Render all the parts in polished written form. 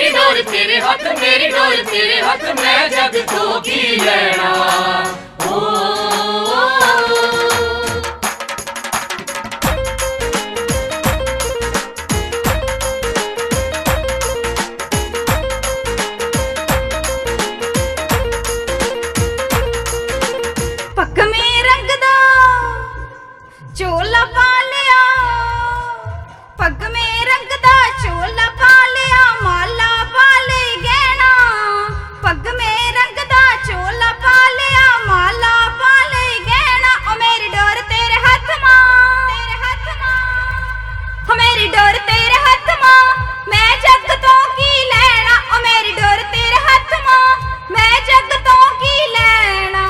मेरी डोर तेरे हथ, मेरी डोर तेरे हथ, मैं जग तो की लेना। पग में रंग दा चोला पा लिया, पग में रंग दा चोला पा लिया, माला पा ले गहना। पग में रंग दा चोला पा लिया, माला पा ले गहना। ओ मेरी डोर तेरे हाथ मां, तेरे हाथ मां, ओ मेरी डोर तेरे हाथ मां, मैं जग तो की लेना। ओ मेरी डोर तेरे हाथ मां, मैं जग तो की लेना।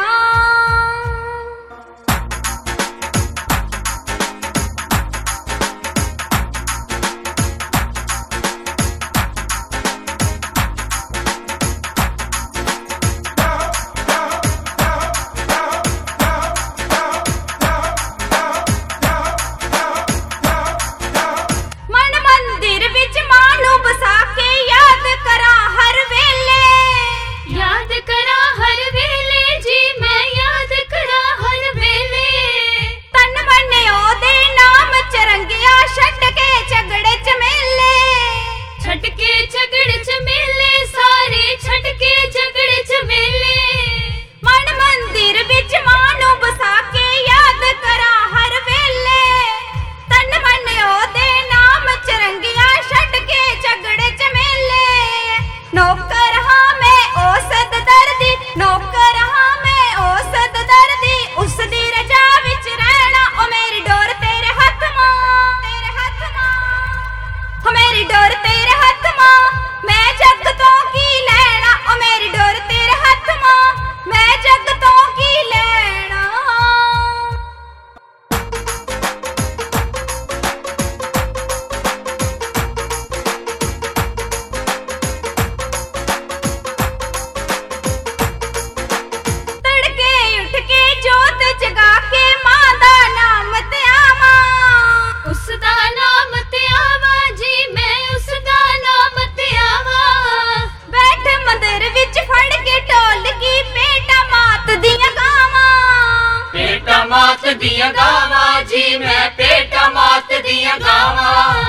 मात दिया गावा जी, मैं पेटा मात दिया गावा।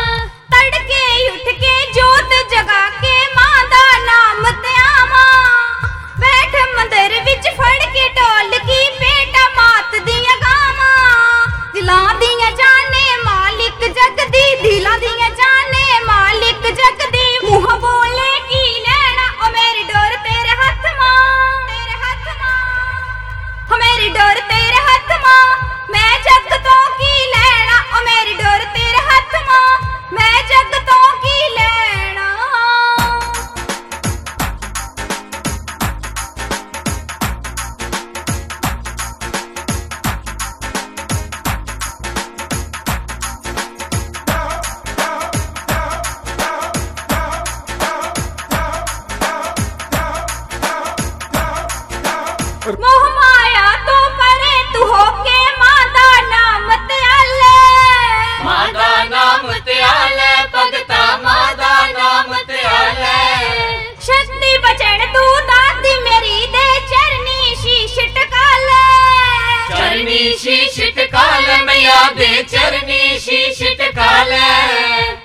तड़के उठ के जोत जगा के मां दा नाम ते आवा, बैठ मंदिर विच फड़ के ढोल की पेटा मात दिया गावा। दिलां दियां जाने मालिक जग दी, दिलां दियां जाने मालिक जग दी, मुंह बोले की लेना। ओ मेरी डोर तेरे हाथ मां, तेरे हाथ मां, ओ मेरी डोर तेरे हाथ मां, मैं जग तो की लेना। ओ मेरी डोर तेरे हाथ मां, मैं जग तो की लेना। मोह माया तो परे तू होके मां दा नाम ते आले, मां दा नाम ते आले, भगता मां दा नाम ते आले। शक्ति बचन तू दादी मेरी दे, चरनी शीश टका ले, चरनी शीश टका ले, मैया दे चरनी शीश टका ले।